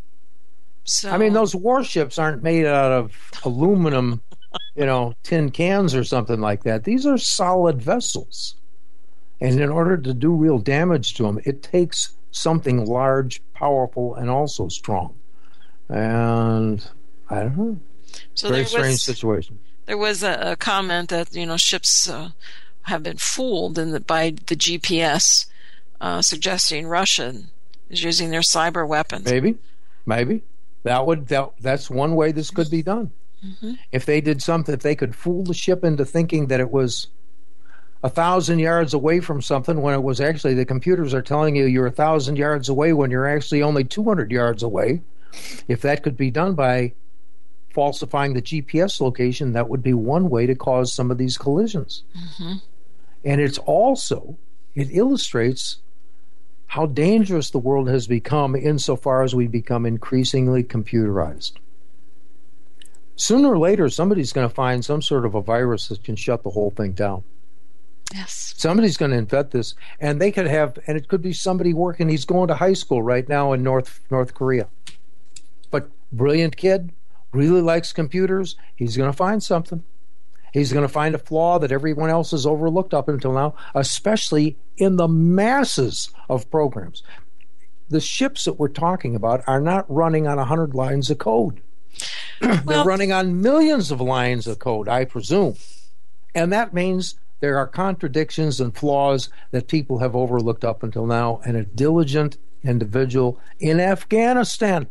[SPEAKER 1] So,
[SPEAKER 2] I mean, those warships aren't made out of aluminum, you know, tin cans or something like that. These are solid vessels. And in order to do real damage to them, it takes something large, powerful, and also strong. And I don't know.
[SPEAKER 1] So
[SPEAKER 2] Very
[SPEAKER 1] there
[SPEAKER 2] strange
[SPEAKER 1] was,
[SPEAKER 2] situation.
[SPEAKER 1] There was a, a comment that, you know, ships uh, have been fooled in the, by the G P S, uh, suggesting Russia is using their cyber weapons.
[SPEAKER 2] Maybe, maybe that would that, that's one way this could be done. Mm-hmm. If they did something, if they could fool the ship into thinking that it was a thousand yards away from something when it was actually the computers are telling you you're a thousand yards away when you're actually only two hundred yards away. If that could be done by falsifying the G P S location, that would be one way to cause some of these collisions. Mm-hmm. And it's also, it illustrates how dangerous the world has become insofar as we become increasingly computerized. Sooner or later, somebody's going to find some sort of a virus that can shut the whole thing down.
[SPEAKER 1] Yes.
[SPEAKER 2] Somebody's going to invent this, and they could have, and it could be somebody working, he's going to high school right now in North North Korea. But brilliant kid, really likes computers, he's going to find something. He's going to find a flaw that everyone else has overlooked up until now, especially in the masses of programs. The ships that we're talking about are not running on one hundred lines of code. Well, they're running on millions of lines of code, I presume. And that means there are contradictions and flaws that people have overlooked up until now, and a diligent individual in Afghanistan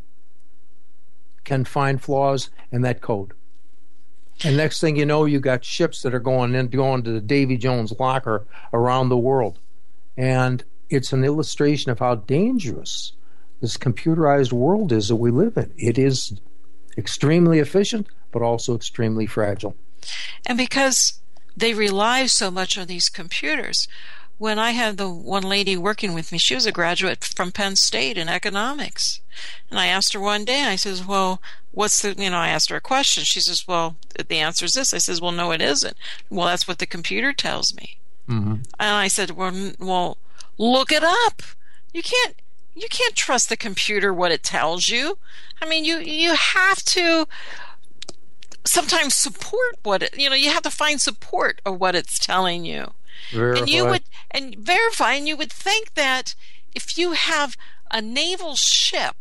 [SPEAKER 2] can find flaws in that code. And next thing you know, you got ships that are going in, going to the Davy Jones locker around the world. And it's an illustration of how dangerous this computerized world is that we live in. It is extremely efficient, but also extremely fragile.
[SPEAKER 1] And because they rely so much on these computers, when I had the one lady working with me, she was a graduate from Penn State in economics. And I asked her one day, I says, well, what's the, you know, I asked her a question. She says, well, the answer is this. I says, well, no, it isn't. Well, that's what the computer tells me. Mm-hmm. And I said, well, well, look it up. You can't, you can't trust the computer what it tells you. I mean, you, you have to sometimes support what it, you know, you have to find support of what it's telling you. Verify. And you would, and verify, and you would think that if you have a naval ship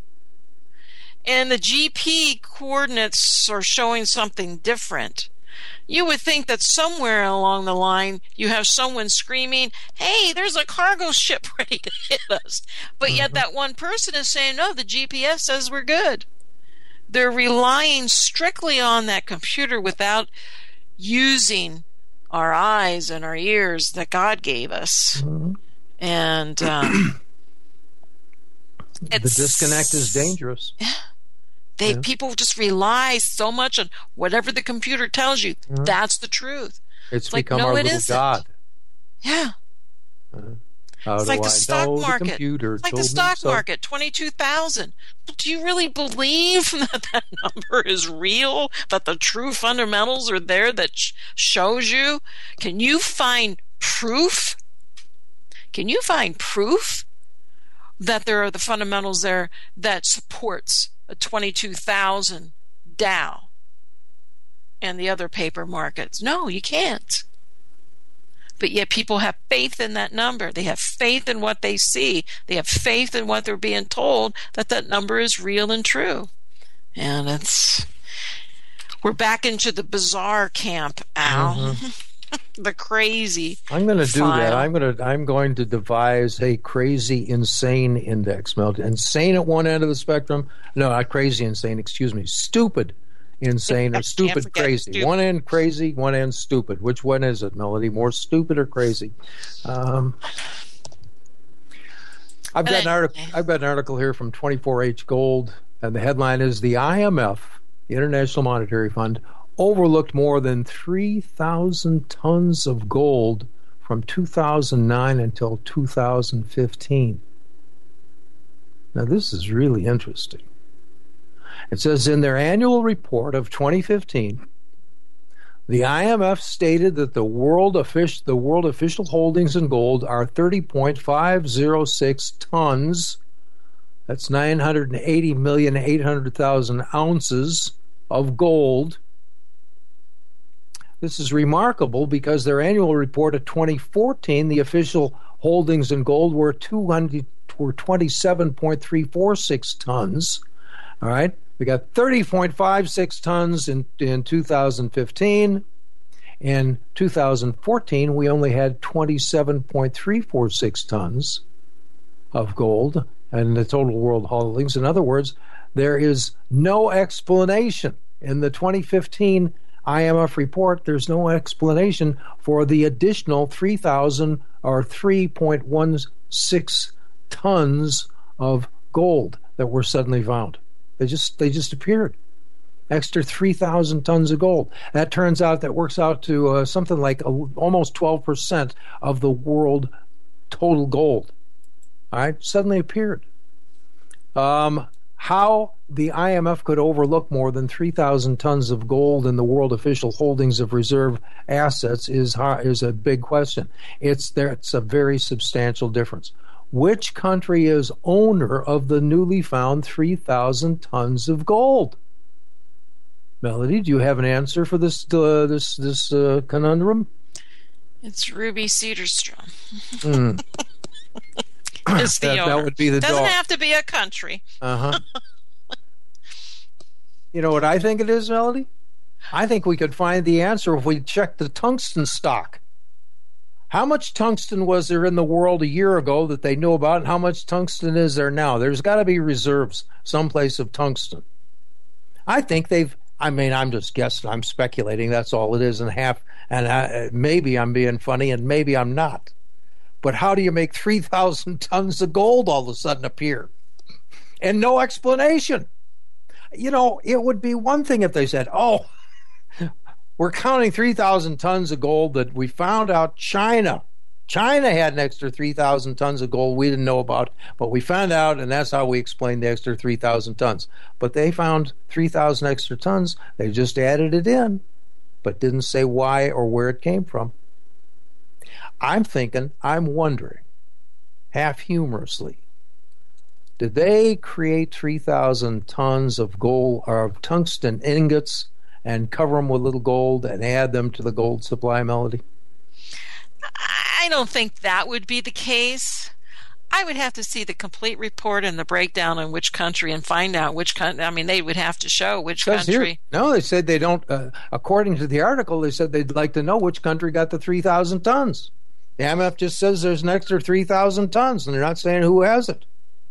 [SPEAKER 1] and the G P coordinates are showing something different, you would think that somewhere along the line you have someone screaming, hey, there's a cargo ship ready to hit us. But mm-hmm. yet that one person is saying, no, the G P S says we're good. They're relying strictly on that computer without using our eyes and our ears that God gave us. Mm-hmm. And um,
[SPEAKER 2] the disconnect is dangerous.
[SPEAKER 1] They
[SPEAKER 2] yeah.
[SPEAKER 1] People just rely so much on whatever the computer tells you. Mm-hmm. That's the truth.
[SPEAKER 2] It's, it's
[SPEAKER 1] become
[SPEAKER 2] like, no,
[SPEAKER 1] our
[SPEAKER 2] it little
[SPEAKER 1] isn't.
[SPEAKER 2] God.
[SPEAKER 1] Yeah.
[SPEAKER 2] Uh-huh. How
[SPEAKER 1] it's like the
[SPEAKER 2] I
[SPEAKER 1] stock market.
[SPEAKER 2] The
[SPEAKER 1] it's like the stock
[SPEAKER 2] so.
[SPEAKER 1] market, twenty-two thousand. Do you really believe that that number is real? That the true fundamentals are there that sh- shows you? Can you find proof? Can you find proof that there are the fundamentals there that supports a twenty-two thousand Dow and the other paper markets? No, you can't. But yet people have faith in that number. They have faith in what they see. They have faith in what they're being told, that that number is real and true. And it's, we're back into the bizarre camp, Al. Mm-hmm. The crazy.
[SPEAKER 2] I'm going to do that. I'm going to. I'm going to devise a crazy insane index. Mel, insane at one end of the spectrum. No, not crazy insane. Excuse me. Stupid insane or stupid crazy. Stupid. One end crazy, one end stupid. Which one is it, Melody? More stupid or crazy? Um, I've got an article. I've got an article here from twenty-four H Gold, and the headline is: the I M F, the International Monetary Fund, overlooked more than three thousand tons of gold from two thousand nine until two thousand fifteen. Now, this is really interesting. It says in their annual report of twenty fifteen, The I M F stated that the world, offic- the world official holdings in gold are thirty point five zero six tons. That's nine hundred eighty million eight hundred thousand ounces of gold. This is remarkable because their annual report of twenty fourteen, the official holdings in gold were two hundred were twenty-seven point three four six tons. All right, we got thirty point five six tons in in two thousand fifteen. In two thousand fourteen, we only had twenty-seven point three four six tons of gold and the total world holdings. In other words, there is no explanation in the twenty fifteen I M F report. There's no explanation for the additional three thousand or three point one six tons of gold that were suddenly found. They just they just appeared. Extra three thousand tons of gold. That turns out that works out to uh, something like a, almost twelve percent of the world total gold. All right, suddenly appeared. Um, how the I M F could overlook more than three thousand tons of gold in the world official holdings of reserve assets is is a big question. It's there. It's a very substantial difference. Which country is owner of the newly found three thousand tons of gold? Melody, do you have an answer for this uh, this this uh, conundrum?
[SPEAKER 1] It's Ruby Cedarstrom.
[SPEAKER 2] Mm.
[SPEAKER 1] It's the
[SPEAKER 2] that,
[SPEAKER 1] owner.
[SPEAKER 2] That would be the
[SPEAKER 1] Doesn't
[SPEAKER 2] dog.
[SPEAKER 1] have to be a country.
[SPEAKER 2] Uh-huh. You know what I think it is, Melody? I think we could find the answer if we checked the tungsten stock. How much tungsten was there in the world a year ago that they knew about, and how much tungsten is there now? There's got to be reserves someplace of tungsten. I think they've, I mean, I'm just guessing, I'm speculating, that's all it is, and half, and I, maybe I'm being funny, and maybe I'm not. But how do you make three thousand tons of gold all of a sudden appear? And no explanation. You know, it would be one thing if they said, oh, we're counting three thousand tons of gold that we found out China. China had an extra three thousand tons of gold we didn't know about, but we found out, and that's how we explained the extra three thousand tons. But they found three thousand extra tons. They just added it in, but didn't say why or where it came from. I'm thinking, I'm wondering, half humorously, did they create three thousand tons of gold or of tungsten ingots and cover them with little gold and add them to the gold supply, Melody?
[SPEAKER 1] I don't think that would be the case. I would have to see the complete report and the breakdown on which country and find out which country. I mean, they would have to show which country.
[SPEAKER 2] Here, no, they said they don't. Uh, according to the article, they said they'd like to know which country got the three thousand tons. The I M F just says there's an extra three thousand tons, and they're not saying who has it.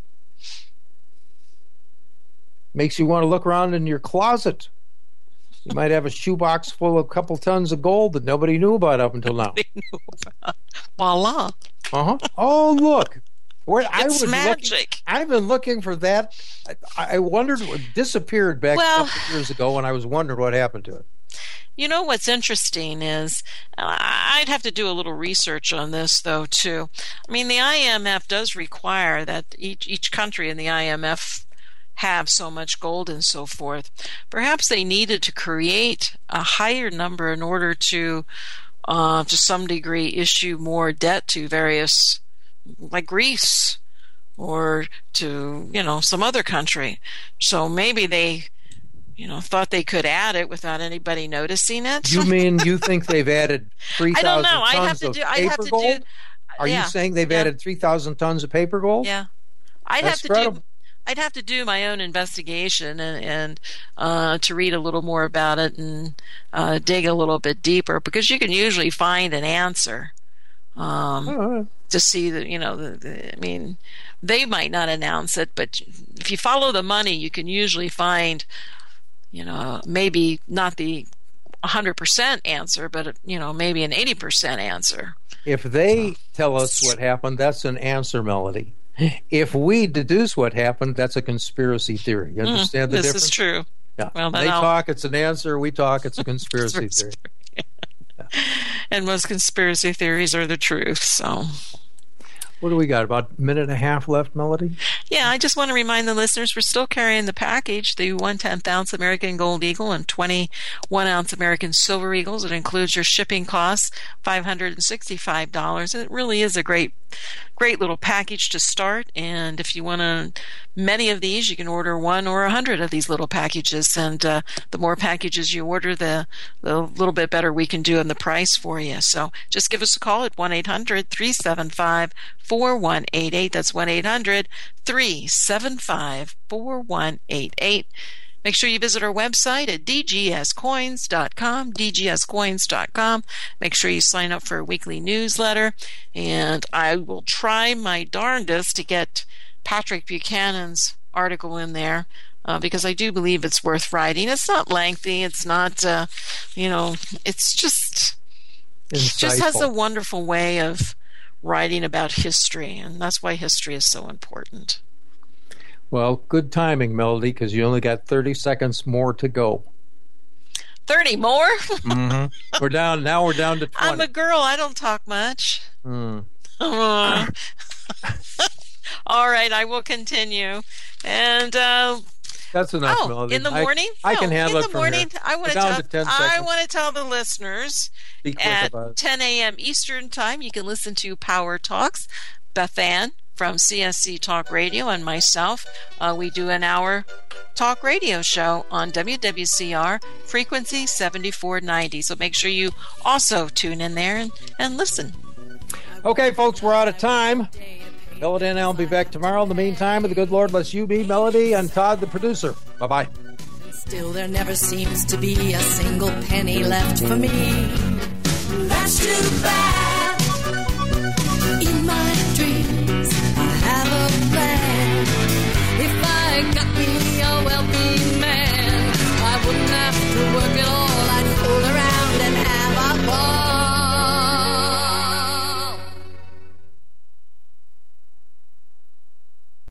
[SPEAKER 2] Makes you want to look around in your closet. You might have a shoebox full of a couple tons of gold that nobody knew about up until now.
[SPEAKER 1] Nobody knew about. Voila.
[SPEAKER 2] Uh-huh. Oh, look. Where,
[SPEAKER 1] it's
[SPEAKER 2] I was
[SPEAKER 1] magic.
[SPEAKER 2] Looking, I've been looking for that. I, I wondered what disappeared back
[SPEAKER 1] well,
[SPEAKER 2] a couple years ago, and I was wondering what happened to it.
[SPEAKER 1] You know what's interesting is I'd have to do a little research on this, though, too. I mean, the I M F does require that each each country in the I M F have so much gold and so forth. Perhaps they needed to create a higher number in order to, uh, to some degree, issue more debt to various, like Greece, or to, you know, some other country. So maybe they, you know, thought they could add it without anybody noticing it.
[SPEAKER 2] You mean you think they've added three thousand tons
[SPEAKER 1] I'd have to
[SPEAKER 2] of
[SPEAKER 1] do,
[SPEAKER 2] paper
[SPEAKER 1] I'd have to
[SPEAKER 2] gold?
[SPEAKER 1] do,
[SPEAKER 2] Are
[SPEAKER 1] yeah,
[SPEAKER 2] you saying they've
[SPEAKER 1] yeah.
[SPEAKER 2] added three thousand tons of paper gold?
[SPEAKER 1] Yeah. I'd
[SPEAKER 2] That's
[SPEAKER 1] have to
[SPEAKER 2] incredible.
[SPEAKER 1] do I'd have to do my own investigation and, and uh, to read a little more about it and uh, dig a little bit deeper, because you can usually find an answer um,
[SPEAKER 2] Oh,
[SPEAKER 1] to see that, you know, the, the, I mean, they might not announce it, but if you follow the money, you can usually find, you know, maybe not the one hundred percent answer, but, you know, maybe an eighty percent answer.
[SPEAKER 2] if they tell us what happened, that's an answer, Melody. If we deduce what happened, that's a conspiracy theory. You understand
[SPEAKER 1] mm,
[SPEAKER 2] the
[SPEAKER 1] this
[SPEAKER 2] difference?
[SPEAKER 1] This is true.
[SPEAKER 2] Yeah.
[SPEAKER 1] Well, then
[SPEAKER 2] they
[SPEAKER 1] I'll...
[SPEAKER 2] talk, it's an answer. We talk, it's a conspiracy theory.
[SPEAKER 1] Yeah. And most conspiracy theories are the truth. So,
[SPEAKER 2] what do we got? About a minute and a half left, Melody?
[SPEAKER 1] Yeah, I just want to remind the listeners we're still carrying the package, the one tenth ounce American Gold Eagle and twenty-one ounce American Silver Eagles. It includes your shipping costs, five hundred sixty-five dollars. It really is a great, great little package to start. And if you want to, many of these, you can order one or a hundred of these little packages. And uh, the more packages you order, the, the little bit better we can do in the price for you. So just give us a call at one eight hundred three seven five four one eight eight. That's one eight hundred three seven five four one eight eight. Make sure you visit our website at d g s coins dot com, d g s coins dot com. Make sure you sign up for a weekly newsletter, and I will try my darndest to get Patrick Buchanan's article in there, uh, because I do believe it's worth writing. It's not lengthy. It's not, uh, you know, it's just, it just has a wonderful way of writing about history, and that's why history is so important.
[SPEAKER 2] Well, good timing, Melody, because you only got thirty seconds more to go.
[SPEAKER 1] thirty more?
[SPEAKER 2] Mm-hmm. We're down, now we're down to twenty.
[SPEAKER 1] I'm a girl. I don't talk much.
[SPEAKER 2] Mm.
[SPEAKER 1] Uh, all right, I will continue. And uh,
[SPEAKER 2] that's enough,
[SPEAKER 1] oh,
[SPEAKER 2] Melody.
[SPEAKER 1] in the morning?
[SPEAKER 2] I, I
[SPEAKER 1] no,
[SPEAKER 2] can handle
[SPEAKER 1] in
[SPEAKER 2] it
[SPEAKER 1] the
[SPEAKER 2] from
[SPEAKER 1] morning.
[SPEAKER 2] here.
[SPEAKER 1] I want to
[SPEAKER 2] down
[SPEAKER 1] tell.
[SPEAKER 2] to ten
[SPEAKER 1] I
[SPEAKER 2] seconds.
[SPEAKER 1] want to tell the listeners
[SPEAKER 2] Be quick
[SPEAKER 1] at
[SPEAKER 2] about it.
[SPEAKER 1] ten a.m. Eastern Time. You can listen to Power Talks. Beth Ann from C S C Talk Radio and myself, uh, we do an hour talk radio show on W W C R frequency seventy-four ninety. So make sure you also tune in there and, and listen.
[SPEAKER 2] Okay, folks, we're out of time. Melody and I will be back tomorrow. In the meantime, the good Lord bless you, me, Melody, and Todd, the producer. Bye-bye.
[SPEAKER 7] Still, there never seems to be a single penny left for me. That's too bad. In my